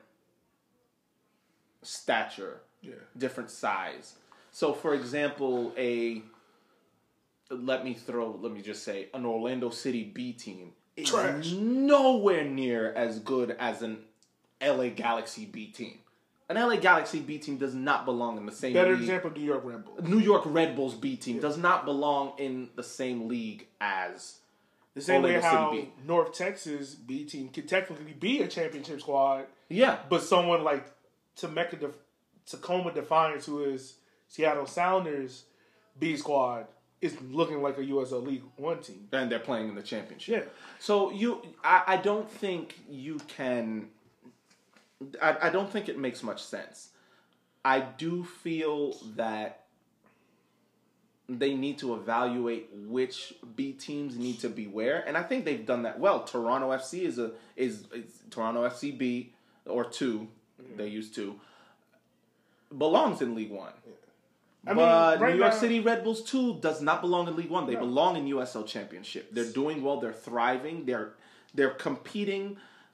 Speaker 2: stature, different size. So, for example, let me just say, an Orlando City B team is nowhere near as good as an LA Galaxy B team. An LA Galaxy B team does not belong in the same league.
Speaker 1: Better example, New York Red Bulls.
Speaker 2: New York Red Bulls B team does not belong in the same league as
Speaker 1: the same way how North Texas B team can technically be a championship squad.
Speaker 2: Yeah.
Speaker 1: But someone like Tacoma Defiance, who is Seattle Sounders B squad, is looking like a USL League One team.
Speaker 2: And they're playing in the championship.
Speaker 1: Yeah.
Speaker 2: So I don't think you can... I don't think it makes much sense. I do feel that they need to evaluate which B teams need to be where, and I think they've done that well. Toronto FC is Toronto FC B or 2. Mm-hmm. They use 2. Belongs in League One. Yeah. But New York City Red Bulls 2 does not belong in League One. They belong in USL Championship. They're doing well. They're thriving. They're competing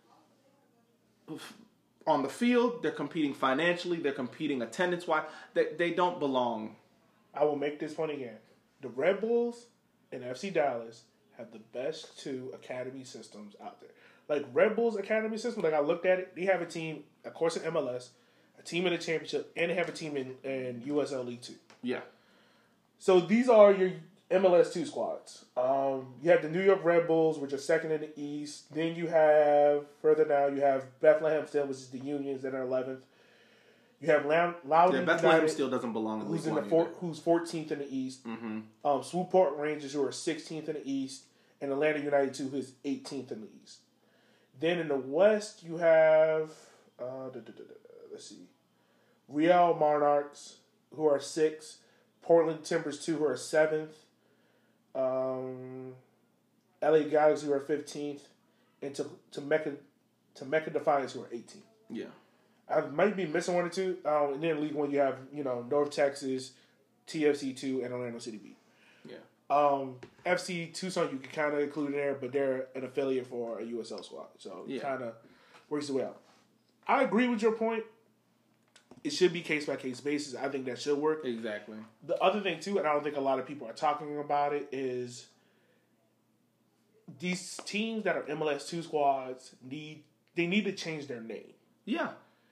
Speaker 2: on the field. They're competing financially. They're competing attendance-wise. They don't belong.
Speaker 1: I will make this point again. The Red Bulls and FC Dallas have the best 2 academy systems out there. Like Red Bulls academy system, like I looked at it, they have a team, of course, in MLS, a team in the championship, and they have a team in USL League 2.
Speaker 2: Yeah.
Speaker 1: So these are your MLS 2 squads. You have the New York Red Bulls, which are second in the East. Then you have, further down, you have Bethlehem Steel, which is the Unions that are 11th. You have Loudoun
Speaker 2: Bethlehem
Speaker 1: United,
Speaker 2: still doesn't belong in
Speaker 1: who's
Speaker 2: League
Speaker 1: One. Who's 14th in the East.
Speaker 2: Mm-hmm.
Speaker 1: Swooport Rangers, who are 16th in the East. And Atlanta United 2, who's 18th in the East. Then in the West, you have, let's see, Real Monarchs, who are 6th. Portland Timbers 2, who are 7th. LA Galaxy, who are 15th. And Temecula Defiance, who are 18th.
Speaker 2: Yeah.
Speaker 1: I might be missing 1 or 2. And then League One, you have, North Texas, TFC 2, and Orlando City B.
Speaker 2: Yeah.
Speaker 1: FC Tucson, you can kind of include in there, but they're an affiliate for a USL squad. So it kind of works the way out. I agree with your point. It should be case-by-case basis. I think that should work.
Speaker 2: Exactly.
Speaker 1: The other thing, too, and I don't think a lot of people are talking about it, is these teams that are MLS 2 squads, need to change their name. Yeah.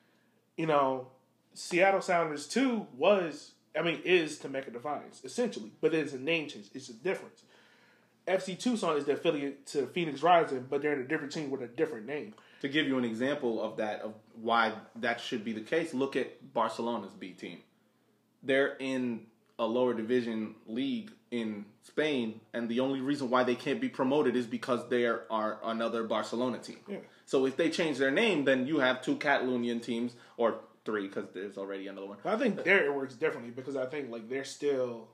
Speaker 1: Seattle Sounders 2 is Temecula Defiance, essentially. But it's a name change. It's a difference. FC Tucson is the affiliate to Phoenix Rising, but they're in a different team with a different name.
Speaker 2: To give you an example of that, of why that should be the case, look at Barcelona's B team. They're in a lower division league in Spain, and the only reason why they can't be promoted is because they are another Barcelona team.
Speaker 1: Yeah.
Speaker 2: So if they change their name, then you have 2 Catalonian teams, or 3 because there's already another one.
Speaker 1: But I think there it works differently because I think they're still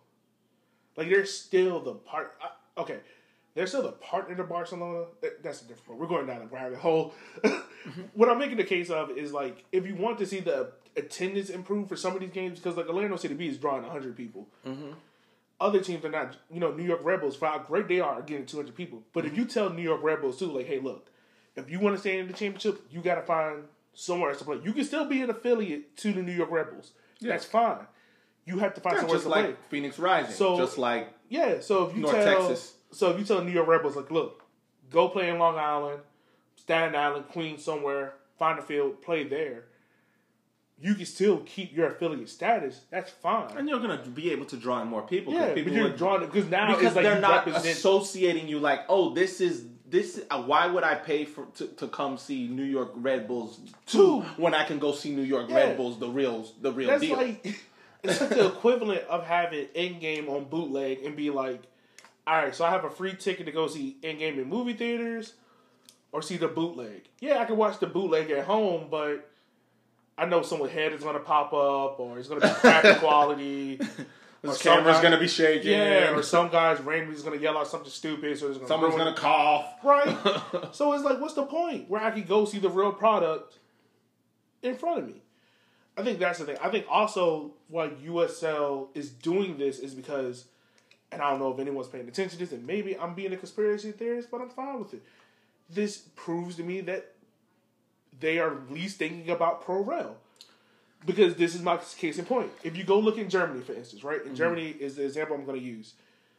Speaker 1: the part. Okay, they're still the partner to Barcelona. That's a different point. We're going down a rabbit hole. What I'm making the case of is if you want to see the attendance improve for some of these games, because Orlando City B is drawing 100 people. Mm-hmm. Other teams are not. New York Red Bulls, for how great they are getting 200 people. But if you tell New York Red Bulls too, hey, look, if you want to stay in the championship, you got to find somewhere else to play. You can still be an affiliate to the New York Red Bulls. Yeah. That's fine. You have to find somewhere to play. Just like
Speaker 2: Phoenix Rising. So, just like
Speaker 1: so if you
Speaker 2: North Texas.
Speaker 1: So if you tell New York Red Bulls, look, go play in Long Island, Staten Island, Queens, somewhere, find a field, play there. You can still keep your affiliate status. That's fine,
Speaker 2: and you're gonna be able to draw in more people.
Speaker 1: Yeah,
Speaker 2: people
Speaker 1: but you're drawing because now
Speaker 2: because
Speaker 1: it's
Speaker 2: they're not associating you this is. Why would I pay to come see New York Red Bulls 2 when I can go see New York Red Bulls the real
Speaker 1: That's
Speaker 2: deal?
Speaker 1: It's like the equivalent of having Endgame on bootleg and be like, all right, so I have a free ticket to go see Endgame in movie theaters or see the bootleg. Yeah, I can watch the bootleg at home, but I know someone's head is going to pop up or it's going to be crappy quality.
Speaker 2: The camera's going to be shaking.
Speaker 1: Yeah, or some guy's randomly is going to yell out something stupid. So
Speaker 2: someone's going to cough.
Speaker 1: Right? So it's what's the point? Where I could go see the real product in front of me. I think that's the thing. I think also why USL is doing this is because, and I don't know if anyone's paying attention to this, and maybe I'm being a conspiracy theorist, but I'm fine with it. This proves to me that they are at least thinking about Pro Rel. Because this is my case in point. If you go look in Germany, for instance, right? In Germany is the example I'm going to use.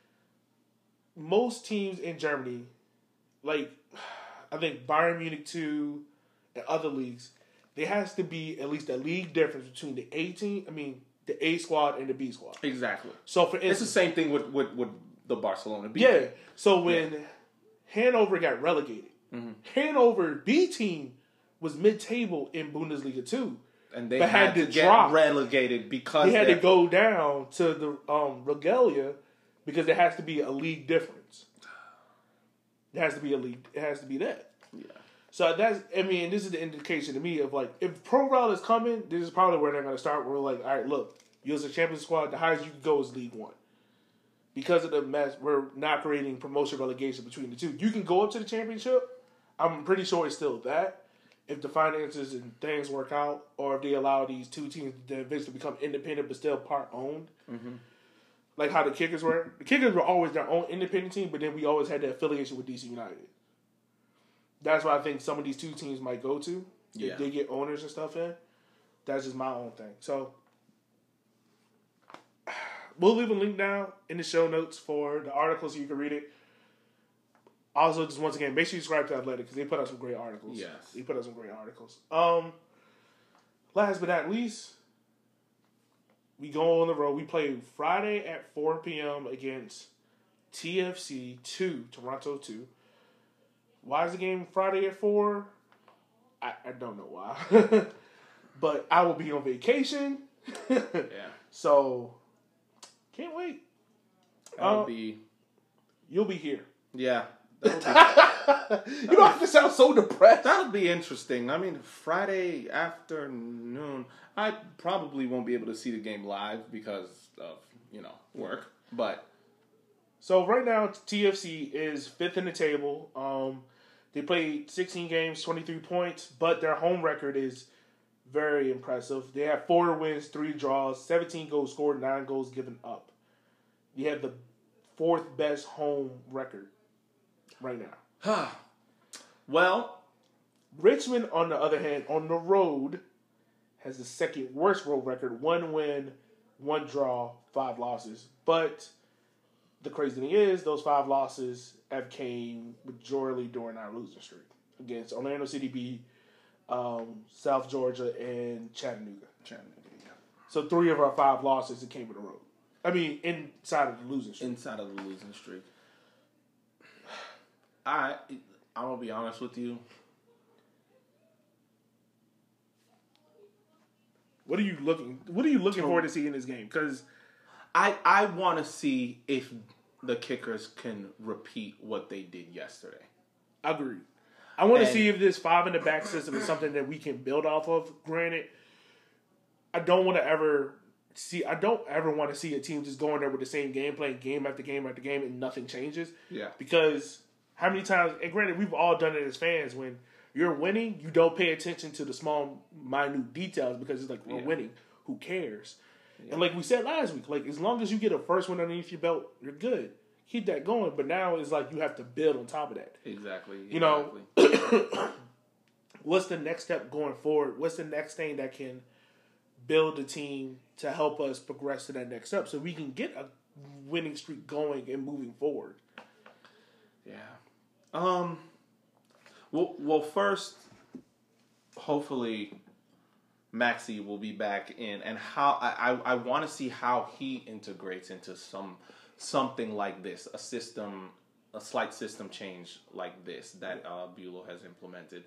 Speaker 1: Most teams in Germany, I think Bayern Munich 2 and other leagues, there has to be at least a league difference between the the A squad and the B squad.
Speaker 2: Exactly.
Speaker 1: So for instance,
Speaker 2: it's the same thing with the Barcelona B.
Speaker 1: Yeah. So when Hanover got relegated, Hanover B team was mid-table in Bundesliga 2.
Speaker 2: And they had to get relegated because
Speaker 1: they had to go down to the Regalia because there has to be a league difference. It has to be a league. It has to be that. Yeah. So this is the indication to me of if Pro Rel is coming, this is probably where they're going to start. We're all right, look, you as a champion squad, the highest you can go is League One. Because of the mess, we're not creating promotion relegation between the two. You can go up to the championship. I'm pretty sure it's still that. If the finances and things work out, or if they allow these two teams to eventually become independent but still part owned, like how the Kickers were. The Kickers were always their own independent team, but then we always had the affiliation with DC United. That's what I think some of these two teams might go to if they get owners and stuff in. That's just my own thing. So we'll leave a link down in the show notes for the article so you can read it. Also, just once again, make sure you subscribe to Athletic because they put out some great articles.
Speaker 2: Yes.
Speaker 1: They put out some great articles. Last but not least, we go on the road. We play Friday at 4 p.m. against TFC 2, Toronto 2. Why is the game Friday at 4? I don't know why. But I will be on vacation.
Speaker 2: Yeah.
Speaker 1: So, can't wait.
Speaker 2: I'll be...
Speaker 1: You'll be here.
Speaker 2: Yeah.
Speaker 1: You don't have to sound so depressed.
Speaker 2: That'll be interesting. Friday afternoon, I probably won't be able to see the game live because of, work. But
Speaker 1: so right now, TFC is 5th in the table. They played 16 games, 23 points, but their home record is very impressive. They have 4 wins, 3 draws, 17 goals scored, 9 goals given up. You have the 4th best home record right now.
Speaker 2: Well,
Speaker 1: Richmond, on the other hand, on the road, has the 2nd worst road record. 1 win, 1 draw, 5 losses. But the crazy thing is, those 5 losses have came majority during our losing streak against Orlando City B, South Georgia, and Chattanooga. So 3 of our 5 losses came on the road. Inside of the losing streak.
Speaker 2: I'm gonna be honest with you.
Speaker 1: What are you looking forward to see in this game? Because
Speaker 2: I want to see if the kickers can repeat what they did yesterday.
Speaker 1: Agreed. I want to see if this 5 in the back system is something that we can build off of. Granted, I don't ever want to see a team just going there with the same game, playing game after game after game, and nothing changes.
Speaker 2: Yeah.
Speaker 1: Because how many times, and granted, we've all done it as fans, when you're winning, you don't pay attention to the small, minute details because it's like, we're winning. Who cares? Yeah. And like we said last week, like as long as you get a first one underneath your belt, you're good. Keep that going. But now it's like you have to build on top of that.
Speaker 2: Exactly.
Speaker 1: You know, what's the next step going forward? What's the next thing that can build the team to help us progress to that next step so we can get a winning streak going and moving forward?
Speaker 2: Yeah. Well, first, hopefully, Maxey will be back in, and how I want to see how he integrates into something like this, a slight system change like this that Bulow has implemented.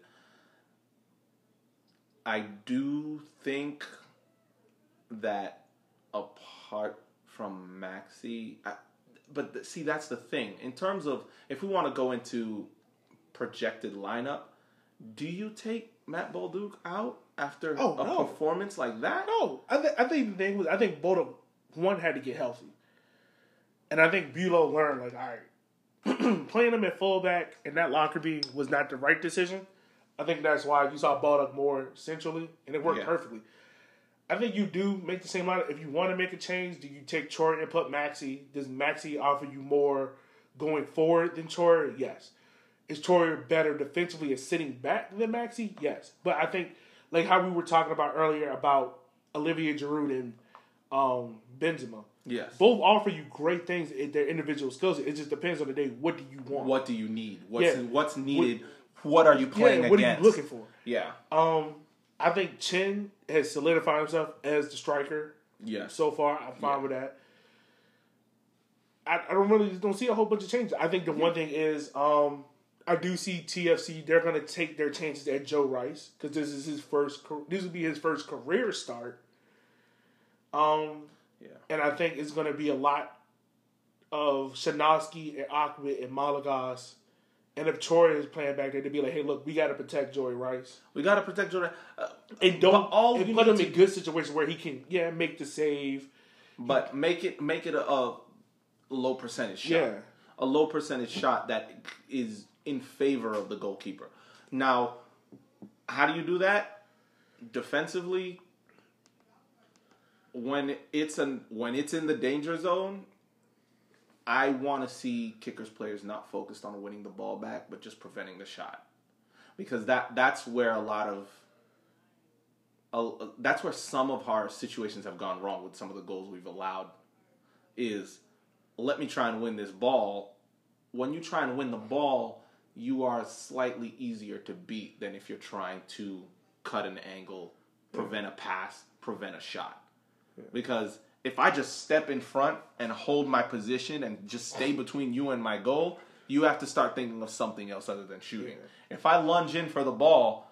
Speaker 2: I do think that apart from Maxey, but see, that's the thing. In terms of, if we want to go into projected lineup, do you take Matt Bolduc out after a performance like that?
Speaker 1: No. I think the thing was, I think Bolduc, one, had to get healthy. And I think Bulow learned, like, all right, playing him at fullback and that Lockerbie was not the right decision. I think that's why you saw Bolduc more centrally, and it worked perfectly. I think you do make the same lineup. If you want to make a change, do you take Troy and put Maxey? Does Maxey offer you more going forward than Troy? Yes. Is Troy better defensively at sitting back than Maxey? Yes. But I think, like how we were talking about earlier about Olivier Giroud and Benzema.
Speaker 2: Yes.
Speaker 1: Both offer you great things in their individual skills. It just depends on the day. What do you want?
Speaker 2: What do you need? What's needed? What are you playing against?
Speaker 1: What are you looking for?
Speaker 2: Yeah.
Speaker 1: I think Chen has solidified himself as the striker.
Speaker 2: Yeah.
Speaker 1: So far, I'm fine with that. I don't see a whole bunch of changes. I think the one thing is I do see TFC. They're going to take their chances at Joe Rice because this will be his first career start. And I think it's going to be a lot of Shanovsky and Ahmed and Malagas. And if Troy is playing back there, they'd be like, hey, look, we got to protect Joey Rice.
Speaker 2: We got to protect Joey Rice.
Speaker 1: And put him in good situations where he can, make the save.
Speaker 2: But make it a low percentage shot.
Speaker 1: Yeah.
Speaker 2: A low percentage shot that is in favor of the goalkeeper. Now, how do you do that? Defensively, when it's in the danger zone, I want to see kickers players not focused on winning the ball back, but just preventing the shot, because that's where that's where some of our situations have gone wrong with some of the goals we've allowed. Is let me try and win this ball. When you try and win the ball, you are slightly easier to beat than if you're trying to cut an angle, prevent a pass, prevent a shot. Yeah. Because if I just step in front and hold my position and just stay between you and my goal, you have to start thinking of something else other than shooting. Yeah. If I lunge in for the ball,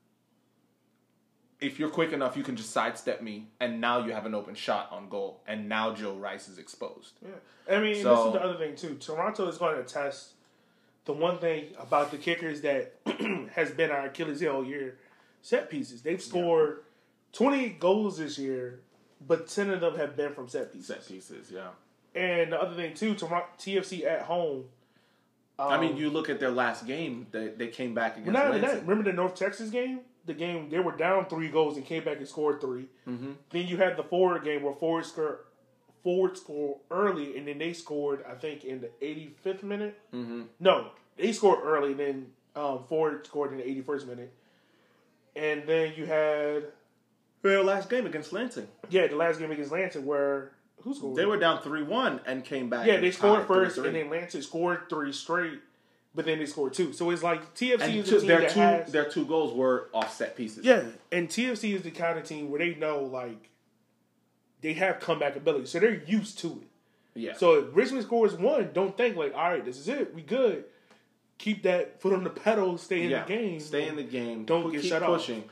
Speaker 2: if you're quick enough, you can just sidestep me, and now you have an open shot on goal, and now Joe Rice is exposed.
Speaker 1: Yeah. I mean, this is the other thing, too. Toronto is going to test the one thing about the kickers that has been our Achilles heel all year, set pieces. They've scored 28 goals this year, but 10 of them have been from set pieces.
Speaker 2: Set pieces, yeah.
Speaker 1: And the other thing, too, TFC at home.
Speaker 2: I mean, you look at their last game, they came back against Lansing.
Speaker 1: Remember the North Texas game? The game, they were down 3 goals and came back and scored 3. Mm-hmm. Then you had the Forward game where Forward scored early, and then they scored, I think, in the 85th minute. Mm-hmm. No, they scored early, and then Forward scored in the 81st minute. And then you had
Speaker 2: their last game against Lansing.
Speaker 1: Yeah, the last game against Lansing who scored?
Speaker 2: They were down 3-1 and came back.
Speaker 1: Yeah, they scored first, 3-3. And then Lansing scored 3 straight. But then they scored 2. So it's like TFC is the team
Speaker 2: their 2 goals were off set pieces.
Speaker 1: Yeah, and TFC is the kind of team where they know, like, they have comeback ability. So they're used to it. Yeah. So if Richmond scores 1, don't think, like, all right, this is it. We good. Keep that foot on the pedal. Stay in the game.
Speaker 2: Stay in the game.
Speaker 1: Don't get shut off.
Speaker 2: Pushing.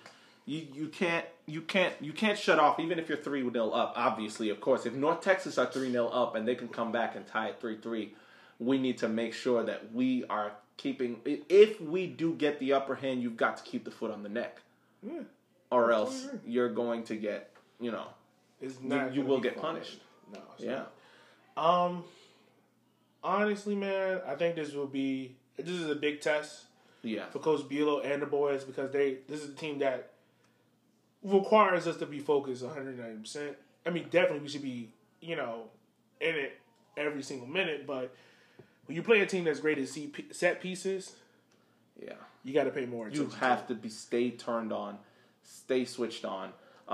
Speaker 2: You can't shut off even if you're 3-0 up. Obviously, of course, if North Texas are 3-0 up and they can come back and tie it 3-3, we need to make sure that we are keeping. If we do get the upper hand, you've got to keep the foot on the neck, or else you're going to get
Speaker 1: It's not
Speaker 2: you will get punished.
Speaker 1: No.
Speaker 2: Yeah.
Speaker 1: Honestly, man, I think this is a big test.
Speaker 2: Yeah.
Speaker 1: For Coach Buelow and the boys, because this is a team that requires us to be focused 190%. I mean, definitely we should be, in it every single minute, but when you play a team that's great at set pieces, you got to pay more attention.
Speaker 2: You have to stay turned on, stay switched on.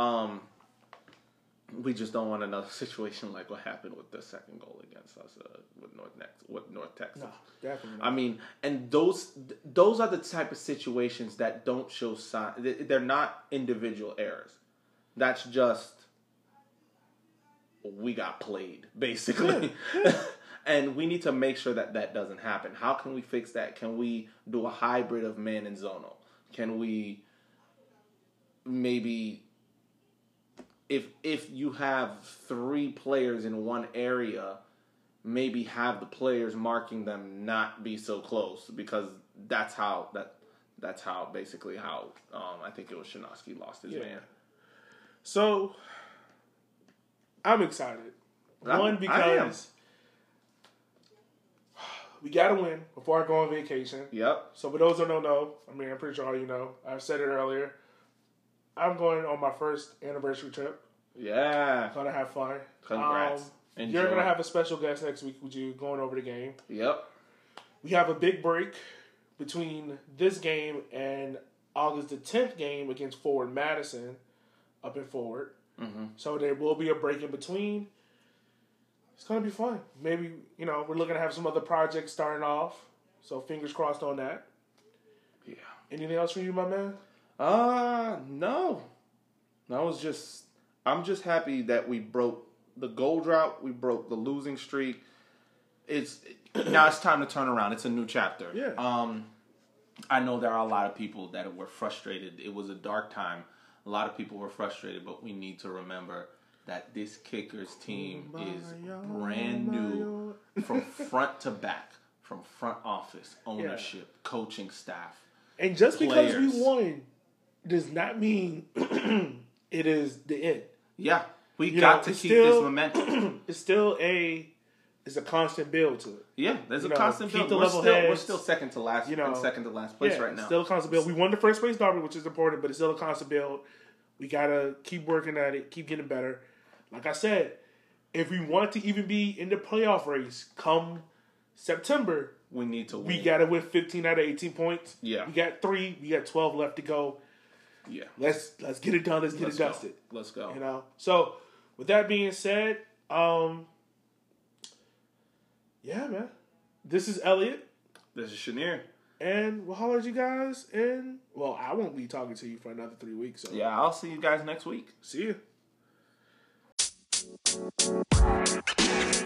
Speaker 2: We just don't want another situation like what happened with the second goal against us with North Texas.
Speaker 1: No, definitely not.
Speaker 2: I mean, and those are the type of situations that don't show sign. They're not individual errors. That's just we got played, basically. And we need to make sure that doesn't happen. How can we fix that? Can we do a hybrid of man and zonal? Can we maybe... If you have 3 players in one area, maybe have the players marking them not be so close, because that's how basically how I think it was Shinovsky lost his man.
Speaker 1: So I'm excited. One, because we gotta win before I go on vacation.
Speaker 2: Yep.
Speaker 1: So for those who don't know, I mean, I'm pretty sure all you know. I've said it earlier. I'm going on my first anniversary trip.
Speaker 2: Yeah.
Speaker 1: Gonna have fun.
Speaker 2: Congrats.
Speaker 1: You're gonna have a special guest next week with you going over the game.
Speaker 2: Yep.
Speaker 1: We have a big break between this game and August the 10th game against Forward Madison up in Forward. Mm-hmm. So there will be a break in between. It's gonna be fun. Maybe, we're looking to have some other projects starting off. So fingers crossed on that.
Speaker 2: Yeah.
Speaker 1: Anything else for you, my man?
Speaker 2: No. I'm just happy that we broke the goal drought. We broke the losing streak. Now it's time to turn around. It's a new chapter.
Speaker 1: Yeah.
Speaker 2: I know there are a lot of people that were frustrated. It was a dark time. A lot of people were frustrated, but we need to remember that this Kickers team is brand new from front to back, from front office, ownership, coaching staff.
Speaker 1: And just
Speaker 2: players.
Speaker 1: Because we won does not mean it is the end.
Speaker 2: Yeah. We got to keep this momentum.
Speaker 1: It's still a constant build to it.
Speaker 2: Yeah, there's a constant build. We're still second to last place right now.
Speaker 1: Still a constant build. We won the first place derby, which is important, but it's still a constant build. We gotta keep working at it, keep getting better. Like I said, if we want to even be in the playoff race come September,
Speaker 2: we need to win.
Speaker 1: We gotta win 15 out of 18 points.
Speaker 2: Yeah.
Speaker 1: We got 3. We got 12 left to go.
Speaker 2: Yeah.
Speaker 1: Let's get it done. Let's get it dusted.
Speaker 2: Let's go.
Speaker 1: So with that being said, yeah, man. This is Elliot.
Speaker 2: This is Shanir.
Speaker 1: And we'll holler at you guys. And, well, I won't be talking to you for another 3 weeks. So.
Speaker 2: Yeah, I'll see you guys next week.
Speaker 1: See you.